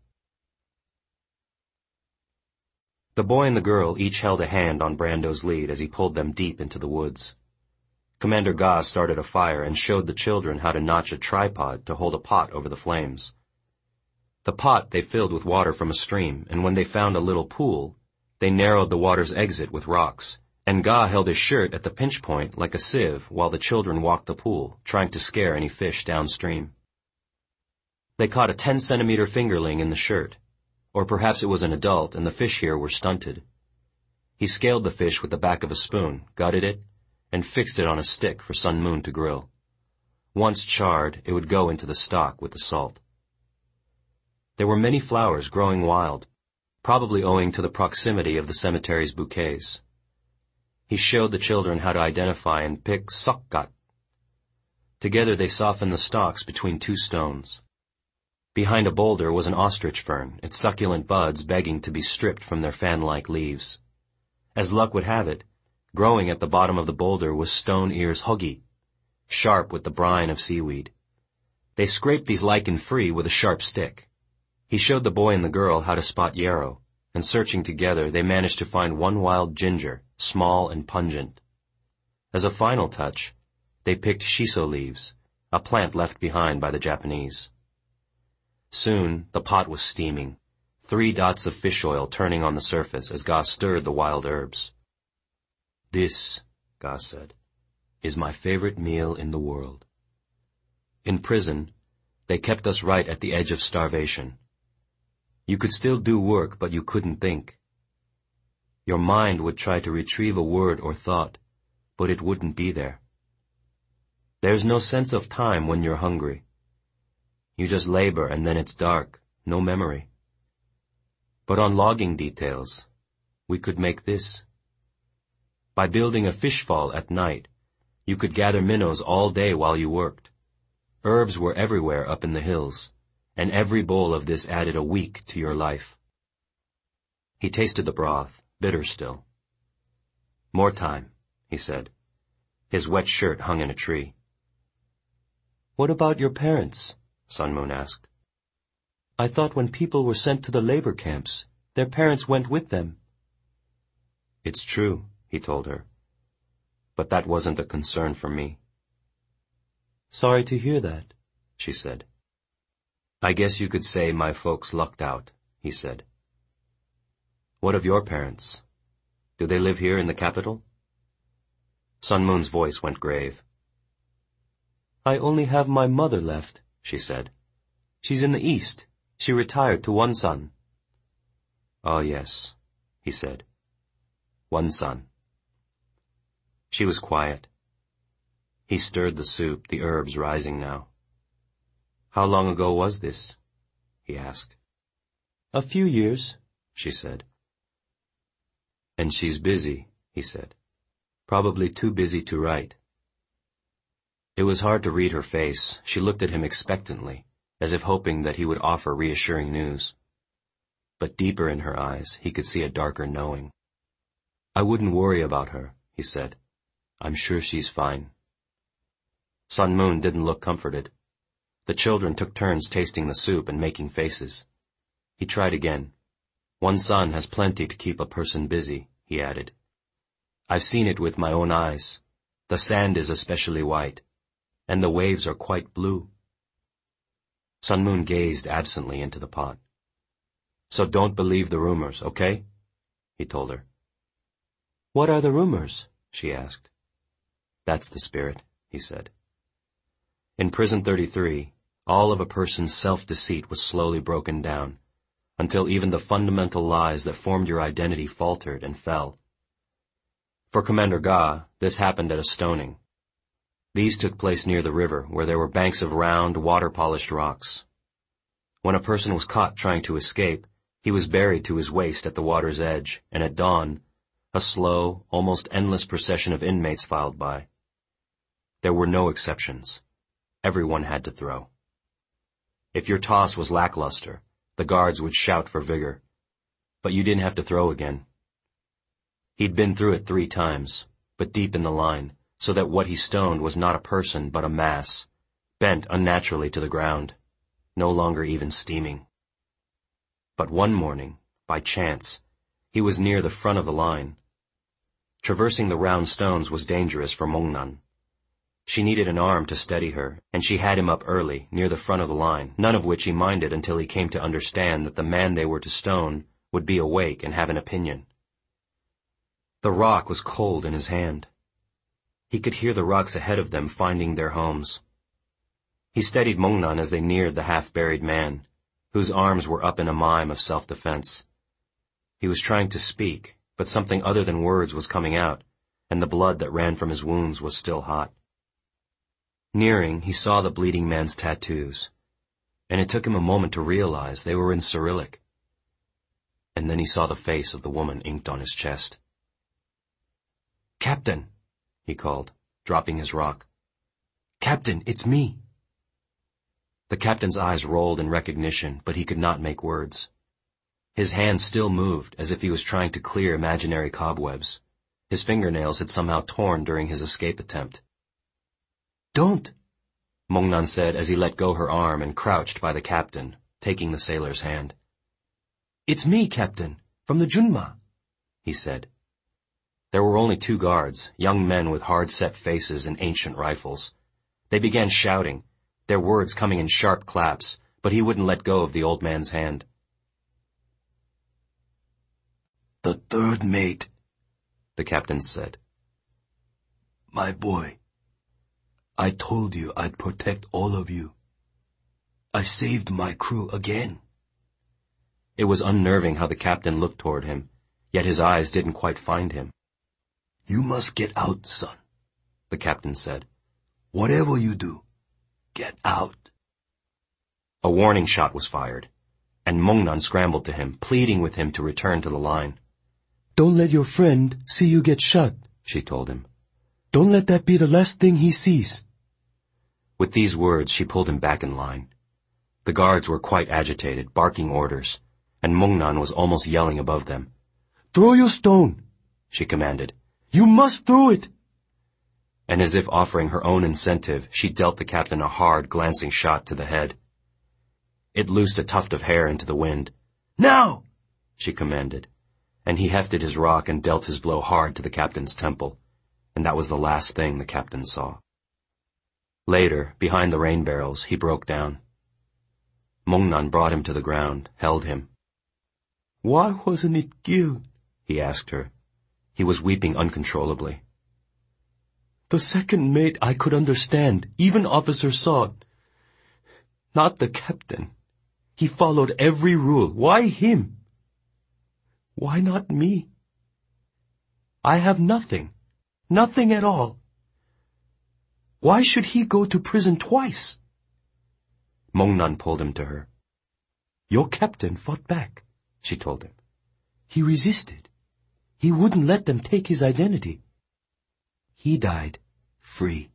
The boy and the girl each held a hand on Brando's lead as he pulled them deep into the woods. Commander Gaz started a fire and showed the children how to notch a tripod to hold a pot over the flames. The pot they filled with water from a stream, and when they found a little pool, they narrowed the water's exit with rocks, and Ga held his shirt at the pinch point like a sieve while the children walked the pool, trying to scare any fish downstream. They caught a ten-centimeter fingerling in the shirt, or perhaps it was an adult and the fish here were stunted. He scaled the fish with the back of a spoon, gutted it, and fixed it on a stick for Sun Moon to grill. Once charred, it would go into the stock with the salt. There were many flowers growing wild, probably owing to the proximity of the cemetery's bouquets. He showed the children how to identify and pick sokgat. Together they softened the stalks between two stones. Behind a boulder was an ostrich fern, its succulent buds begging to be stripped from their fan-like leaves. As luck would have it, growing at the bottom of the boulder was stone ears hogi, sharp with the brine of seaweed. They scraped these lichen free with a sharp stick. He showed the boy and the girl how to spot yarrow, and searching together they managed to find one wild ginger, small and pungent. As a final touch, they picked shiso leaves, a plant left behind by the Japanese. Soon the pot was steaming, three dots of fish oil turning on the surface as Ga stirred the wild herbs. "This," Ga said, "is my favorite meal in the world. In prison, they kept us right at the edge of starvation. You could still do work, but you couldn't think. Your mind would try to retrieve a word or thought, but it wouldn't be there. There's no sense of time when you're hungry. You just labor and then it's dark, no memory. But on logging details, we could make this. By building a fish fall at night, you could gather minnows all day while you worked. Herbs were everywhere up in the hills, and every bowl of this added a week to your life." He tasted the broth, bitter still. "More time," he said. His wet shirt hung in a tree. "What about your parents?" Sun Moon asked. "I thought when people were sent to the labor camps, their parents went with them." "It's true," he told her. "But that wasn't a concern for me." "Sorry to hear that," she said. "I guess you could say my folks lucked out," he said. "What of your parents? Do they live here in the capital?" Sun Moon's voice went grave. "I only have my mother left," she said. "She's in the east. She retired to Wonsan." "Oh, yes," he said. "Wonsan." She was quiet. He stirred the soup, the herbs rising now. "How long ago was this?" he asked. "A few years," she said. "And she's busy," he said. "Probably too busy to write." It was hard to read her face. She looked at him expectantly, as if hoping that he would offer reassuring news. But deeper in her eyes, he could see a darker knowing. "I wouldn't worry about her," he said. "I'm sure she's fine." Sun Moon didn't look comforted. The children took turns tasting the soup and making faces. He tried again. "One son has plenty to keep a person busy," he added. "I've seen it with my own eyes. The sand is especially white, and the waves are quite blue." Sun Moon gazed absently into the pot. "So don't believe the rumors, okay?" he told her. "What are the rumors?" she asked. "That's the spirit," he said. In Prison thirty-three, all of a person's self-deceit was slowly broken down, until even the fundamental lies that formed your identity faltered and fell. For Commander Ga, this happened at a stoning. These took place near the river, where there were banks of round, water-polished rocks. When a person was caught trying to escape, he was buried to his waist at the water's edge, and at dawn, a slow, almost endless procession of inmates filed by. There were no exceptions. Everyone had to throw. If your toss was lackluster, the guards would shout for vigor. But you didn't have to throw again. He'd been through it three times, but deep in the line, so that what he stoned was not a person but a mass, bent unnaturally to the ground, no longer even steaming. But one morning, by chance, he was near the front of the line. Traversing the round stones was dangerous for Mongnan. She needed an arm to steady her, and she had him up early, near the front of the line, none of which he minded until he came to understand that the man they were to stone would be awake and have an opinion. The rock was cold in his hand. He could hear the rocks ahead of them finding their homes. He steadied Mongnan as they neared the half-buried man, whose arms were up in a mime of self-defense. He was trying to speak, but something other than words was coming out, and the blood that ran from his wounds was still hot. Nearing, he saw the bleeding man's tattoos, and it took him a moment to realize they were in Cyrillic. And then he saw the face of the woman inked on his chest. "Captain," he called, dropping his rock. "Captain, it's me." The captain's eyes rolled in recognition, but he could not make words. His hand still moved, as if he was trying to clear imaginary cobwebs. His fingernails had somehow torn during his escape attempt. "Don't," Mongnan said as he let go her arm and crouched by the captain, taking the sailor's hand. "It's me, Captain, from the Junma," he said. There were only two guards, young men with hard-set faces and ancient rifles. They began shouting, their words coming in sharp claps, but he wouldn't let go of the old man's hand. "The third mate," the captain said. "My boy, I told you I'd protect all of you. I saved my crew again." It was unnerving how the captain looked toward him, yet his eyes didn't quite find him. "You must get out, son," the captain said. "Whatever you do, get out." A warning shot was fired, and Mongnan scrambled to him, pleading with him to return to the line. "Don't let your friend see you get shot," she told him. "Don't let that be the last thing he sees." With these words, she pulled him back in line. The guards were quite agitated, barking orders, and Mongnan was almost yelling above them. "Throw your stone," she commanded. "You must throw it." And as if offering her own incentive, she dealt the captain a hard, glancing shot to the head. It loosed a tuft of hair into the wind. "Now!" she commanded, and he hefted his rock and dealt his blow hard to the captain's temple, and that was the last thing the captain saw. Later, behind the rain barrels, he broke down. Mongnan brought him to the ground, held him. "Why wasn't it killed?" he asked her. He was weeping uncontrollably. "The second mate I could understand, even Officer Sod. Not the captain. He followed every rule. Why him? Why not me? I have nothing, nothing at all. Why should he go to prison twice?" Mongnan pulled him to her. "Your captain fought back," she told him. "He resisted. He wouldn't let them take his identity. He died free."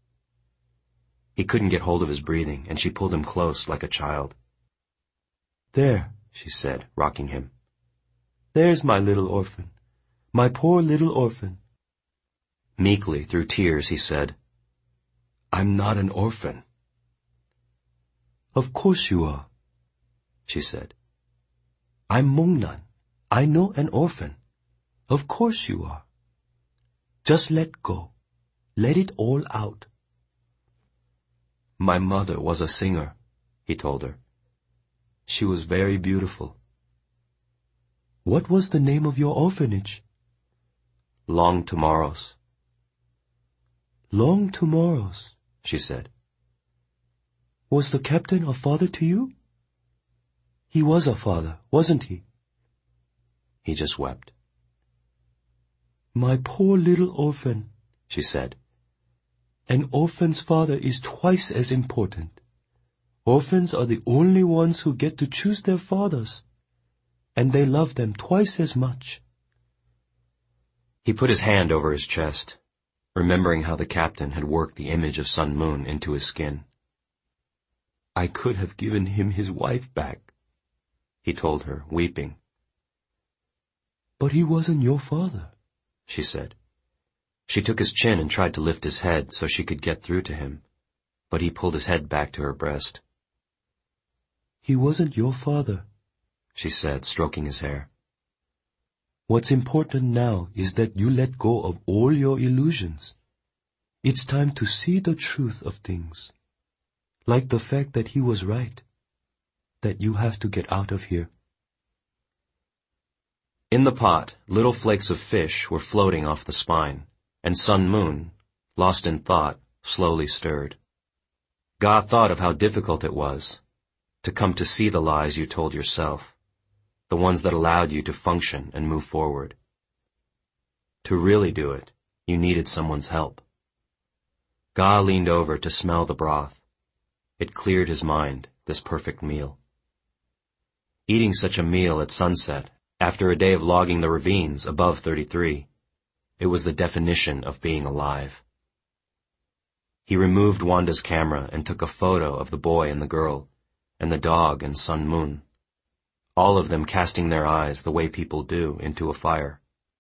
He couldn't get hold of his breathing, and she pulled him close like a child. "There," she said, rocking him. "There's my little orphan, my poor little orphan." Meekly, through tears, he said, "I'm not an orphan." "Of course you are," she said. "I'm Mongnan. I know an orphan. Of course you are. Just let go. Let it all out." "My mother was a singer," he told her. "She was very beautiful." "What was the name of your orphanage?" "Long Tomorrows." "Long Tomorrows," she said. Was the captain a father to you? He was a father, wasn't he? He just wept. My poor little orphan, she said. An orphan's father is twice as important. Orphans are the only ones who get to choose their fathers, and they love them twice as much. He put his hand over his chest, remembering how the captain had worked the image of Sun Moon into his skin. I could have given him his wife back, he told her, weeping. But he wasn't your father, she said. She took his chin and tried to lift his head so she could get through to him, but he pulled his head back to her breast. He wasn't your father, she said, stroking his hair. What's important now is that you let go of all your illusions. It's time to see the truth of things, like the fact that he was right, that you have to get out of here. In the pot, little flakes of fish were floating off the spine, and Sun Moon, lost in thought, slowly stirred. Ga thought of how difficult it was to come to see the lies you told yourself, the ones that allowed you to function and move forward. To really do it, you needed someone's help. Ga leaned over to smell the broth. It cleared his mind, this perfect meal. Eating such a meal at sunset, after a day of logging the ravines above thirty-three, it was the definition of being alive. He removed Wanda's camera and took a photo of the boy and the girl, and the dog and Sun Moon, all of them casting their eyes the way people do into a fire.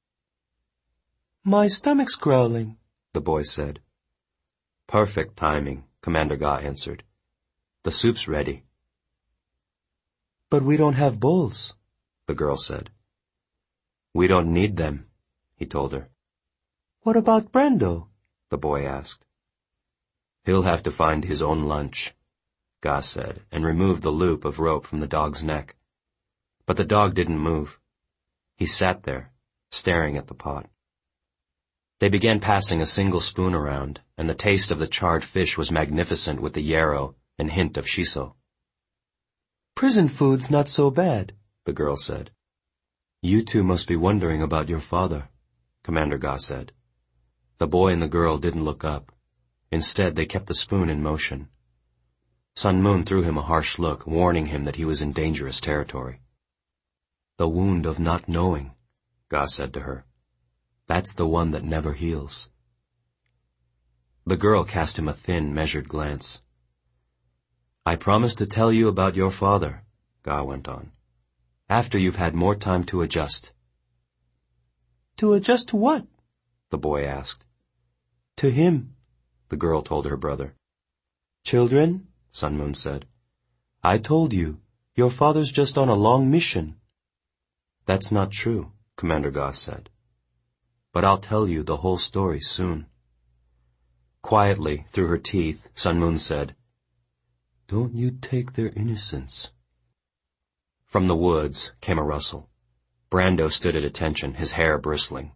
My stomach's growling, the boy said. Perfect timing, Commander Ga answered. The soup's ready. But we don't have bowls, the girl said. We don't need them, he told her. What about Brando? The boy asked. He'll have to find his own lunch, Ga said, and removed the loop of rope from the dog's neck. But the dog didn't move. He sat there, staring at the pot. They began passing a single spoon around, and the taste of the charred fish was magnificent with the yarrow and hint of shiso. Prison food's not so bad, the girl said. You two must be wondering about your father, Commander Ga said. The boy and the girl didn't look up. Instead, they kept the spoon in motion. Sun Moon threw him a harsh look, warning him that he was in dangerous territory. The wound of not knowing, Ga said to her. That's the one that never heals. The girl cast him a thin, measured glance. I promise to tell you about your father, Ga went on, after you've had more time to adjust. To adjust to what? The boy asked. To him, the girl told her brother. Children, Sun Moon said, I told you, your father's just on a long mission. That's not true, Commander Ga said. But I'll tell you the whole story soon. Quietly, through her teeth, Sun Moon said, Don't you take their innocence. From the woods came a rustle. Brando stood at attention, his hair bristling.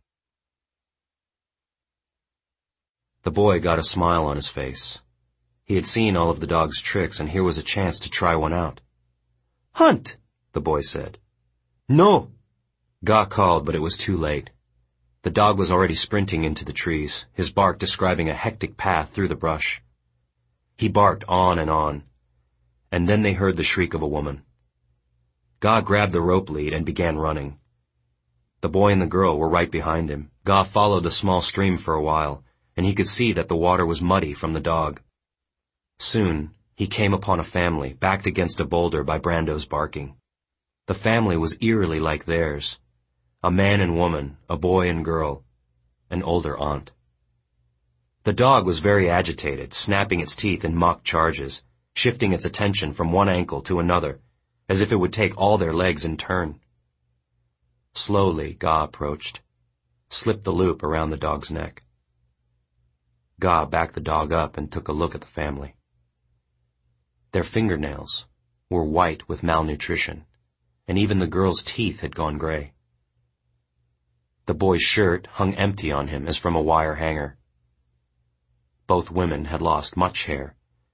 The boy got a smile on his face. He had seen all of the dog's tricks, and here was a chance to try one out. Hunt, the boy said. No. Ga called, but it was too late. The dog was already sprinting into the trees, his bark describing a hectic path through the brush. He barked on and on, and then they heard the shriek of a woman. Ga grabbed the rope lead and began running. The boy and the girl were right behind him. Ga followed the small stream for a while, and he could see that the water was muddy from the dog. Soon, he came upon a family backed against a boulder by Brando's barking. The family was eerily like theirs. A man and woman, a boy and girl, an older aunt. The dog was very agitated, snapping its teeth in mock charges, shifting its attention from one ankle to another, as if it would take all their legs in turn. Slowly, Ga approached, slipped the loop around the dog's neck. Ga backed the dog up and took a look at the family. Their fingernails were white with malnutrition, and even the girl's teeth had gone gray. The boy's shirt hung empty on him as from a wire hanger. Both women had lost much hair,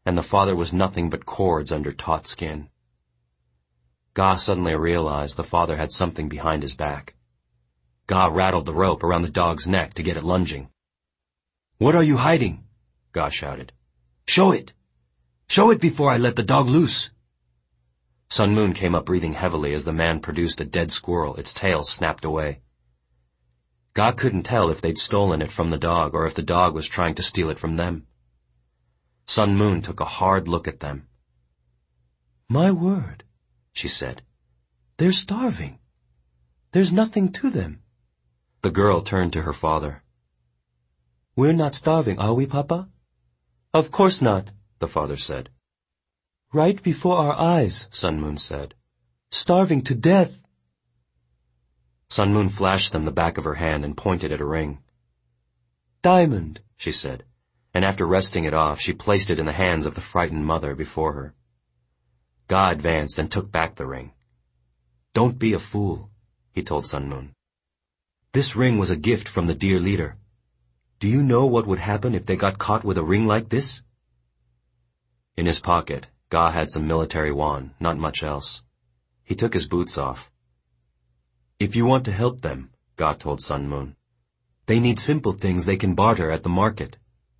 and the father was nothing but cords under taut skin. Ga suddenly realized the father had something behind his back. Ga rattled the rope around the dog's neck to get it lunging. "What are you hiding?" Ga shouted. "Show it! Show it before I let the dog loose!" Sun Moon came up breathing heavily as the man produced a dead squirrel, its tail snapped away. Ga couldn't tell if they'd stolen it from the dog or if the dog was trying to steal it from them. Sun Moon took a hard look at them. "My word," she said. "They're starving. There's nothing to them." The girl turned to her father. "We're not starving, are we, Papa?" "Of course not," the father said. "Right before our eyes," Sun Moon said. "Starving to death." Sun Moon flashed them the back of her hand and pointed at a ring. "Diamond," she said, and after wresting it off, she placed it in the hands of the frightened mother before her. Ga advanced and took back the ring. "Don't be a fool," he told Sun Moon. "This ring was a gift from the dear leader. Do you know what would happen if they got caught with a ring like this?" In his pocket, Ga had some military won, not much else. He took his boots off. "If you want to help them," Ga told Sun Moon, "they need simple things they can barter at the market."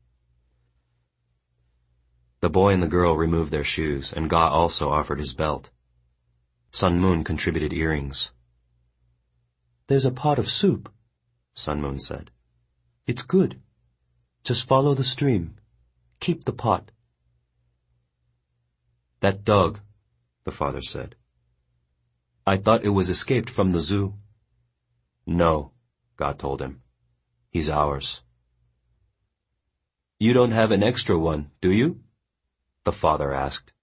The boy and the girl removed their shoes, and Ga also offered his belt. Sun Moon contributed earrings. "There's a pot of soup," Sun Moon said. "It's good. Just follow the stream. Keep the pot." "That dog," the father said. "I thought it was escaped from the zoo." "No," God told him. "He's ours." "You don't have an extra one, do you?" the father asked.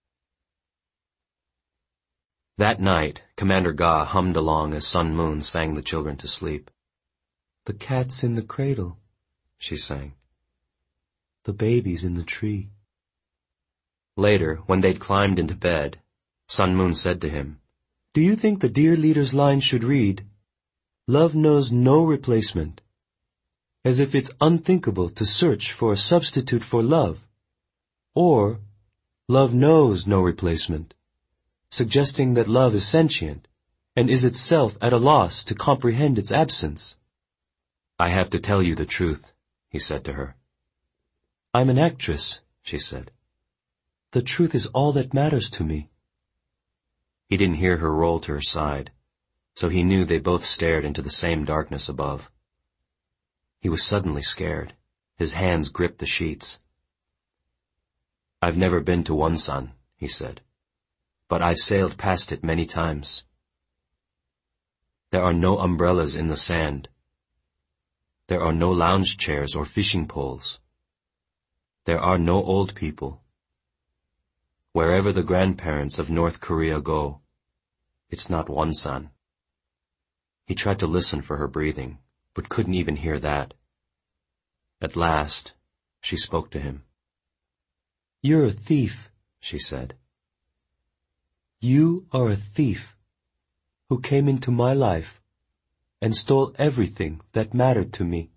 That night, Commander Ga hummed along as Sun Moon sang the children to sleep. "The cat's in the cradle," she sang. "The baby's in the tree." Later, when they'd climbed into bed, Sun Moon said to him, "Do you think the dear leader's line should read, 'Love knows no replacement,' as if it's unthinkable to search for a substitute for love, or 'Love knows no replacement,' suggesting that love is sentient and is itself at a loss to comprehend its absence?" "I have to tell you the truth," he said to her. "I'm an actress," she said. "The truth is all that matters to me." He didn't hear her roll to her side, so he knew they both stared into the same darkness above. He was suddenly scared. His hands gripped the sheets. "I've never been to Wonsan," he said, "but I've sailed past it many times. There are no umbrellas in the sand. There are no lounge chairs or fishing poles. There are no old people. Wherever the grandparents of North Korea go, it's not Wonsan." He tried to listen for her breathing, but couldn't even hear that. At last, she spoke to him. "You're a thief," she said. "You are a thief who came into my life and stole everything that mattered to me."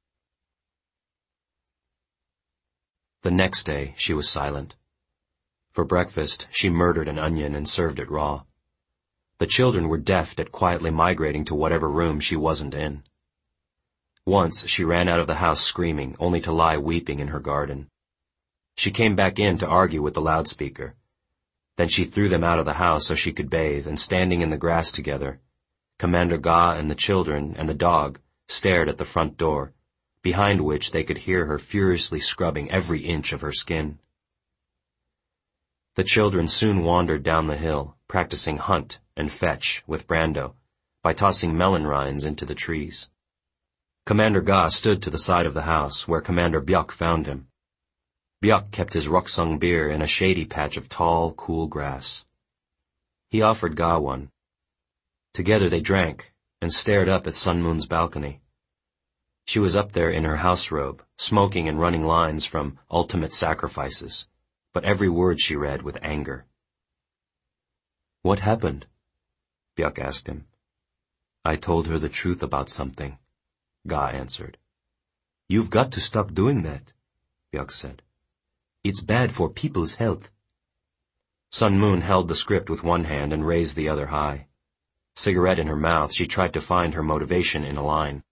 The next day, she was silent. For breakfast, she murdered an onion and served it raw. The children were deft at quietly migrating to whatever room she wasn't in. Once, she ran out of the house screaming, only to lie weeping in her garden. She came back in to argue with the loudspeaker. Then she threw them out of the house so she could bathe, and standing in the grass together, Commander Ga and the children and the dog stared at the front door, behind which they could hear her furiously scrubbing every inch of her skin. The children soon wandered down the hill, practicing hunt and fetch with Brando by tossing melon rinds into the trees. Commander Ga stood to the side of the house where Commander Byuk found him. Byuk kept his Roksung beer in a shady patch of tall, cool grass. He offered Ga one. Together they drank and stared up at Sun Moon's balcony. She was up there in her house robe, smoking and running lines from Ultimate Sacrifices, but every word she read with anger. "What happened?" Byuk asked him. "I told her the truth about something," Ga answered. "You've got to stop doing that," Byuk said. It's bad for people's health. Sun Moon held the script with one hand and raised the other high. Cigarette in her mouth, she tried to find her motivation in a line.